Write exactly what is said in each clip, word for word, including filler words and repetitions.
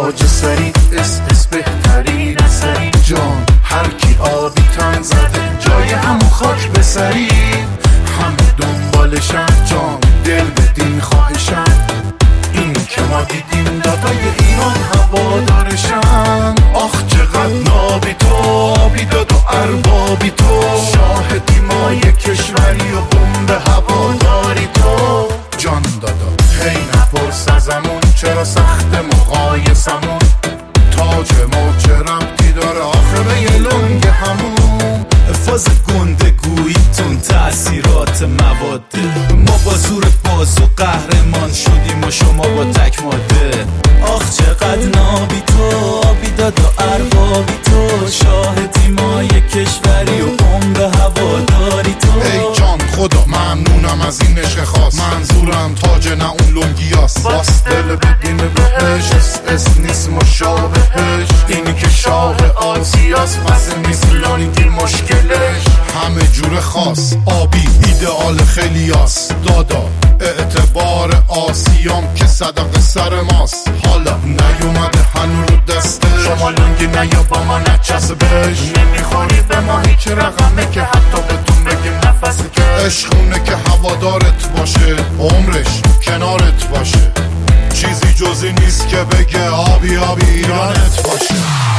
تاج سری اس اس بهترین اثری جان هر کی آبی تن زده جای همون خاک بسری همه دنبالشن جان دل بدین خواهشن این که ما دیدیم دادای ایران هوادارشن آخ چقدر نابی تو بیداد و اربابی تو شاهدی مای کشوری و بمب هواداری تو جان دادا هی نپرس ازمون چرا سخت مقایسمون تاج ما چه ربطی داره آخه به یه لنگ همون فاز گنده گوییتون تأثیرات مواده ما با زور باز و قهرمان شدیم و شما با تک ماده آخ چقدر نابی تو بیداد و اربابی تو شاهدی مای کشوری و بمب هواداری تو ای جان خدا ممنونم از این عشق خاص منظورم تاج نه اون لنگیاست باس دل بدین بهش اس اس نیست مشابهش اینی که شاه آسیاست پس نیست لنگی مشکلش همه جور خاص آبی ایدئال خیلیاست دادا اعتبار آسیام که صدق سر ماست حالا نیومده هنو رو دسته شما لنگی نیا با ما نچسبش نمیخوری به ما هیچ رقمه که حتی بهتون بگیم نفس که عشقونه که هوادارت باشه عمرش کنارت باشه چیزی جزی نیست که بگه آبی آبی ایرانت باشه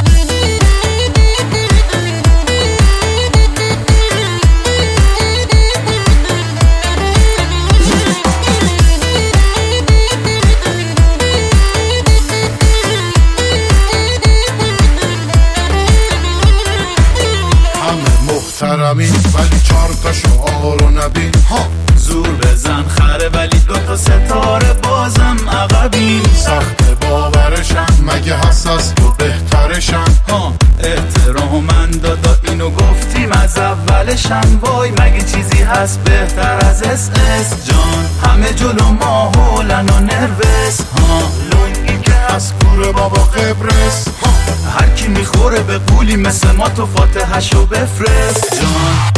محترمین ولی چار تا شعار و نبین ها زور بزن خره ولی دو تا ستاره بازم عقبین سخت باورشن مگه هست از تو بهترشن ها احترامن دادا اینو گفتیم از اولشن وای مگه چیزی هست بهتر از اس اس جان همه جلو ما هولن و نروس ها لونگی که از کوره بابا قبرس ها هر کی میخوره به قولی مثل ما تو فاتحشو بفرست جان